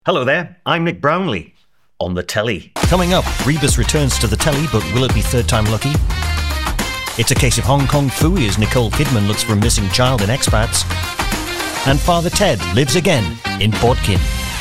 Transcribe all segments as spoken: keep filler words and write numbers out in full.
Hello there, I'm Nick Brownlee. On the telly. Coming up, Rebus returns to the telly, but will it be third time lucky? It's a case of Hong Kong Phooey as Nicole Kidman looks for a missing child in Expats. And Father Ted lives again in Bodkin.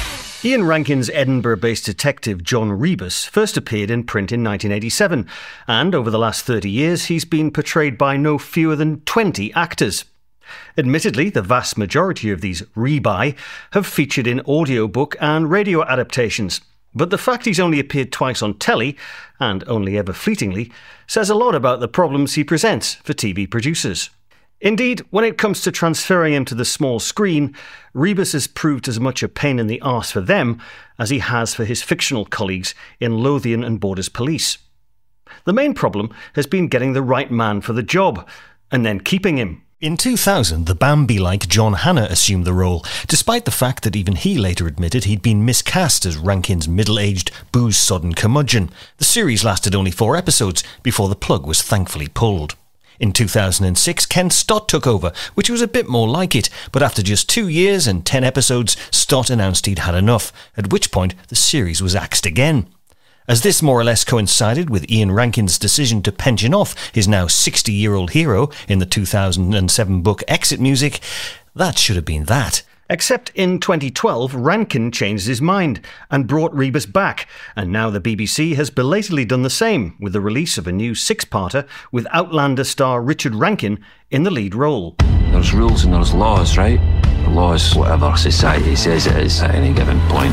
Ian Rankin's Edinburgh-based detective John Rebus first appeared in print in nineteen eighty-seven, and over the last thirty years he's been portrayed by no fewer than twenty actors. Admittedly, the vast majority of these rebuy have featured in audiobook and radio adaptations, but the fact he's only appeared twice on telly, and only ever fleetingly, says a lot about the problems he presents for T V producers. Indeed, when it comes to transferring him to the small screen, Rebus has proved as much a pain in the arse for them as he has for his fictional colleagues in Lothian and Borders Police. The main problem has been getting the right man for the job, and then keeping him. In two thousand, the Bambi-like John Hannah assumed the role, despite the fact that even he later admitted he'd been miscast as Rankin's middle-aged, booze-sodden curmudgeon. The series lasted only four episodes before the plug was thankfully pulled. In two thousand six, Ken Stott took over, which was a bit more like it, but after just two years and ten episodes, Stott announced he'd had enough, at which point the series was axed again. As this more or less coincided with Ian Rankin's decision to pension off his now sixty-year-old hero in the two thousand seven book Exit Music, that should have been that. Except in twenty twelve, Rankin changed his mind and brought Rebus back, and now the B B C has belatedly done the same with the release of a new six-parter with Outlander star Richard Rankin in the lead role. There's rules and there's laws, right? The law is whatever society says it is at any given point.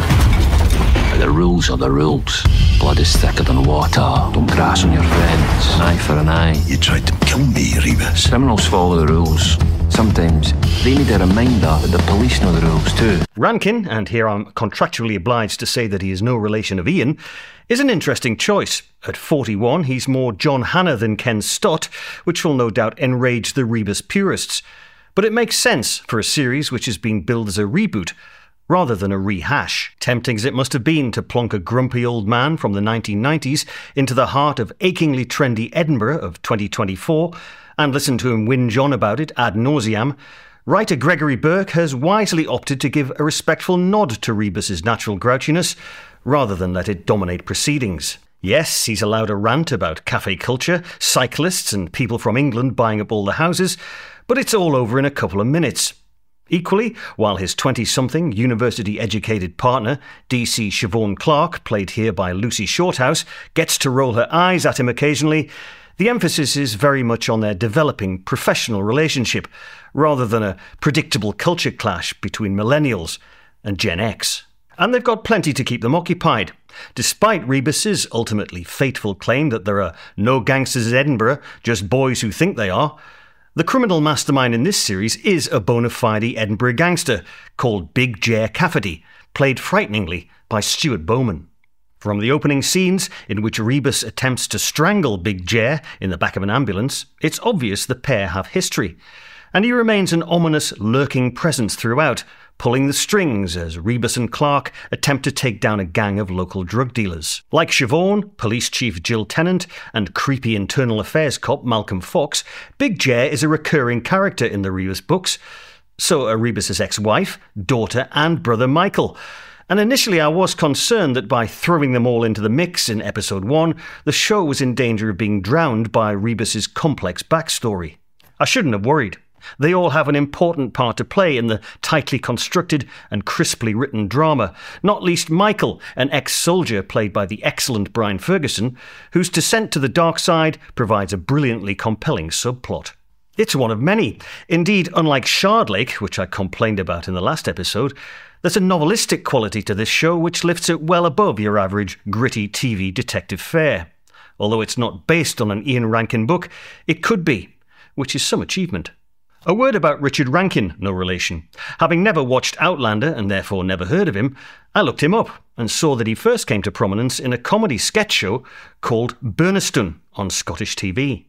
But the rules are the rules. Blood is thicker than water. Don't grass on your friends. An eye for an eye. You tried to kill me, Rebus. Criminals follow the rules. Sometimes they need a reminder that the police know the rules too. Rankin, and here I'm contractually obliged to say that he is no relation of Ian, is an interesting choice. At forty-one, he's more John Hannah than Ken Stott, which will no doubt enrage the Rebus purists. But it makes sense for a series which has been billed as a reboot, rather than a rehash. Tempting as it must have been to plonk a grumpy old man from the nineteen nineties into the heart of achingly trendy Edinburgh of twenty twenty-four, and listen to him whinge on about it ad nauseam, writer Gregory Burke has wisely opted to give a respectful nod to Rebus's natural grouchiness, rather than let it dominate proceedings. Yes, he's allowed a rant about cafe culture, cyclists and people from England buying up all the houses, but it's all over in a couple of minutes. Equally, while his twenty-something university-educated partner, D C Siobhan Clarke, played here by Lucy Shorthouse, gets to roll her eyes at him occasionally, the emphasis is very much on their developing professional relationship, rather than a predictable culture clash between millennials and Gen X. And they've got plenty to keep them occupied. Despite Rebus's ultimately fateful claim that there are no gangsters at Edinburgh, just boys who think they are, the criminal mastermind in this series is a bona fide Edinburgh gangster called Big Ger Cafferty, played frighteningly by Stuart Bowman. From the opening scenes, in which Rebus attempts to strangle Big Ger in the back of an ambulance, it's obvious the pair have history, and he remains an ominous, lurking presence throughout, pulling the strings as Rebus and Clarke attempt to take down a gang of local drug dealers. Like Siobhan, Police Chief Jill Tennant, and creepy internal affairs cop Malcolm Fox, Big Ger is a recurring character in the Rebus books. So are Rebus's ex-wife, daughter and brother Michael. And initially I was concerned that by throwing them all into the mix in episode one, the show was in danger of being drowned by Rebus's complex backstory. I shouldn't have worried. They all have an important part to play in the tightly constructed and crisply written drama, not least Michael, an ex-soldier played by the excellent Brian Ferguson, whose descent to the dark side provides a brilliantly compelling subplot. It's one of many. Indeed, unlike Shardlake, which I complained about in the last episode, there's a novelistic quality to this show which lifts it well above your average gritty T V detective fare. Although it's not based on an Ian Rankin book, it could be, which is some achievement. A word about Richard Rankin, no relation. Having never watched Outlander and therefore never heard of him, I looked him up and saw that he first came to prominence in a comedy sketch show called Burnaston on Scottish T V.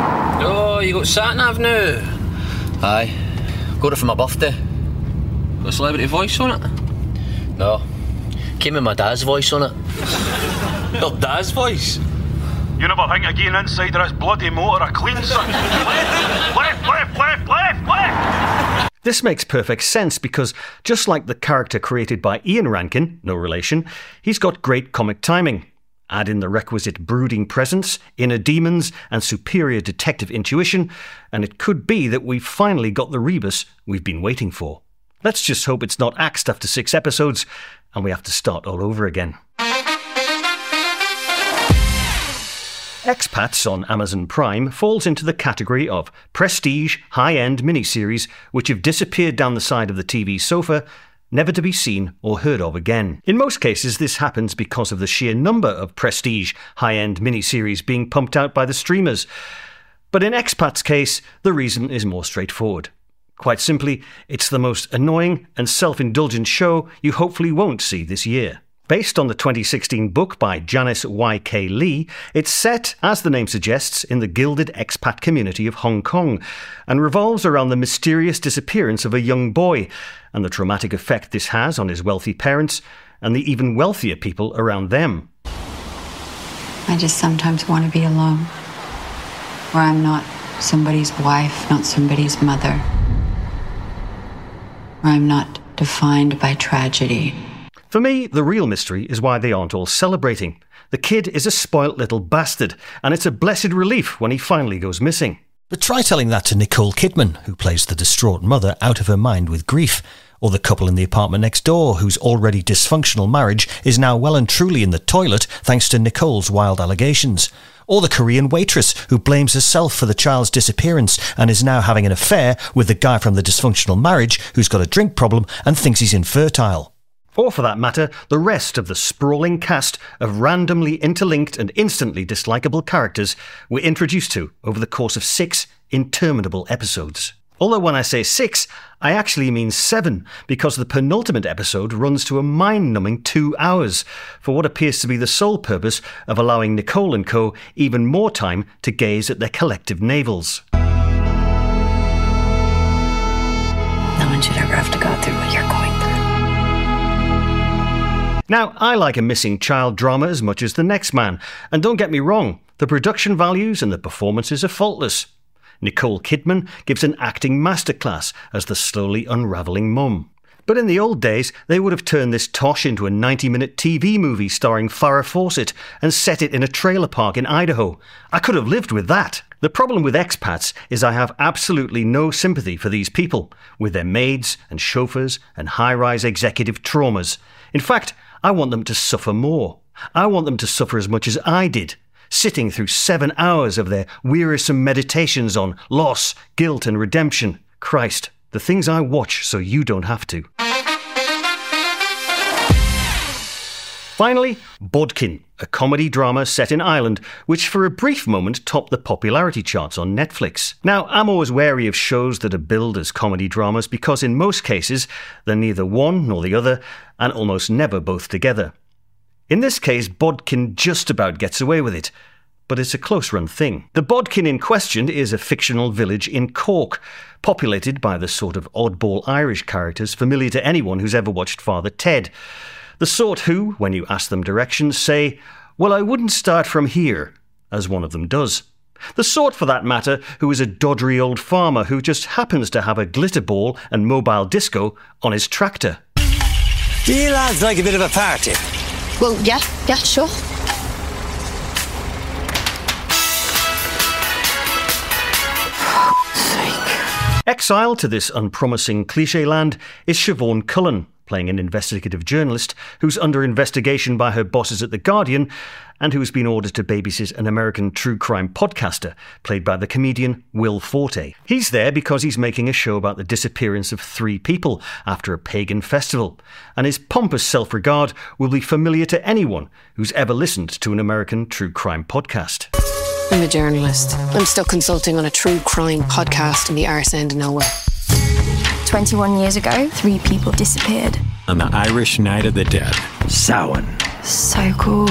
Oh, you got sat-nav now? Aye, got it for my birthday. Got a celebrity voice on it? No, came with my dad's voice on it. Your dad's voice? You never think of getting inside of this bloody motor a clean, son? Left, left, left, left, left, left! This makes perfect sense because, just like the character created by Ian Rankin, no relation, he's got great comic timing. Add in the requisite brooding presence, inner demons, and superior detective intuition, and it could be that we've finally got the Rebus we've been waiting for. Let's just hope it's not axed after six episodes, and we have to start all over again. Expats on Amazon Prime falls into the category of prestige, high-end miniseries which have disappeared down the side of the T V sofa, never to be seen or heard of again. In most cases, this happens because of the sheer number of prestige, high-end miniseries being pumped out by the streamers. But in Expat's case, the reason is more straightforward. Quite simply, it's the most annoying and self-indulgent show you hopefully won't see this year. Based on the twenty sixteen book by Janice Y K Lee, it's set, as the name suggests, in the gilded expat community of Hong Kong, and revolves around the mysterious disappearance of a young boy, and the traumatic effect this has on his wealthy parents, and the even wealthier people around them. I just sometimes want to be alone, where I'm not somebody's wife, not somebody's mother, where I'm not defined by tragedy. For me, the real mystery is why they aren't all celebrating. The kid is a spoilt little bastard, and it's a blessed relief when he finally goes missing. But try telling that to Nicole Kidman, who plays the distraught mother out of her mind with grief, or the couple in the apartment next door whose already dysfunctional marriage is now well and truly in the toilet thanks to Nicole's wild allegations, or the Korean waitress who blames herself for the child's disappearance and is now having an affair with the guy from the dysfunctional marriage who's got a drink problem and thinks he's infertile. Or, for that matter, the rest of the sprawling cast of randomly interlinked and instantly dislikable characters we're introduced to over the course of six interminable episodes. Although when I say six, I actually mean seven, because the penultimate episode runs to a mind-numbing two hours, for what appears to be the sole purpose of allowing Nicole and co. even more time to gaze at their collective navels. No one should ever have to go through what you're going through. Now, I like a missing child drama as much as the next man, and don't get me wrong, the production values and the performances are faultless. Nicole Kidman gives an acting masterclass as the slowly unravelling mum. But in the old days, they would have turned this tosh into a ninety-minute T V movie starring Farrah Fawcett and set it in a trailer park in Idaho. I could have lived with that. The problem with expats is I have absolutely no sympathy for these people, with their maids and chauffeurs and high-rise executive traumas. In fact, I want them to suffer more. I want them to suffer as much as I did, sitting through seven hours of their wearisome meditations on loss, guilt and redemption. Christ, the things I watch so you don't have to. Finally, Bodkin, a comedy drama set in Ireland, which for a brief moment topped the popularity charts on Netflix. Now, I'm always wary of shows that are billed as comedy dramas because in most cases, they're neither one nor the other, and almost never both together. In this case, Bodkin just about gets away with it, but it's a close-run thing. The Bodkin in question is a fictional village in Cork, populated by the sort of oddball Irish characters familiar to anyone who's ever watched Father Ted. The sort who, when you ask them directions, say, "Well, I wouldn't start from here," as one of them does. The sort, for that matter, who is a doddery old farmer who just happens to have a glitter ball and mobile disco on his tractor. Do you lads like a bit of a party? Well, yeah, yeah, sure. Exiled to this unpromising cliché land is Siobhan Cullen, playing an investigative journalist who's under investigation by her bosses at The Guardian and who's been ordered to babysit an American true crime podcaster, played by the comedian Will Forte. He's there because he's making a show about the disappearance of three people after a pagan festival, and his pompous self-regard will be familiar to anyone who's ever listened to an American true crime podcast. I'm a journalist. I'm still consulting on a true crime podcast in the arse end of nowhere. twenty-one years ago, three people disappeared. On the Irish Night of the Dead. Samhain. So cool.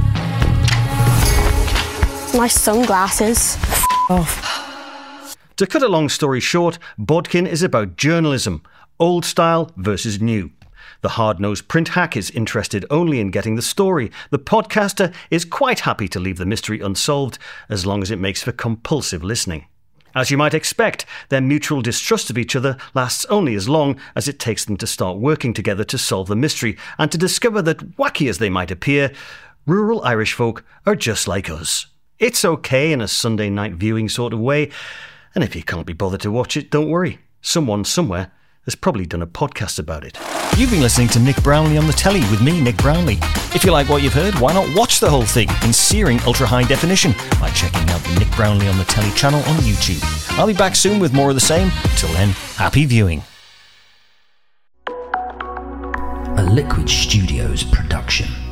Nice sunglasses. F*** off. To cut a long story short, Bodkin is about journalism, old style versus new. The hard-nosed print hack is interested only in getting the story. The podcaster is quite happy to leave the mystery unsolved as long as it makes for compulsive listening. As you might expect, their mutual distrust of each other lasts only as long as it takes them to start working together to solve the mystery and to discover that, wacky as they might appear, rural Irish folk are just like us. It's okay in a Sunday night viewing sort of way, and if you can't be bothered to watch it, don't worry. Someone somewhere has probably done a podcast about it. You've been listening to Nick Brownlee on the telly with me, Nick Brownlee. If you like what you've heard, why not watch the whole thing in searing ultra-high definition by checking out the Nick Brownlee on the telly channel on YouTube. I'll be back soon with more of the same. Till then, happy viewing. A Liquid Studios production.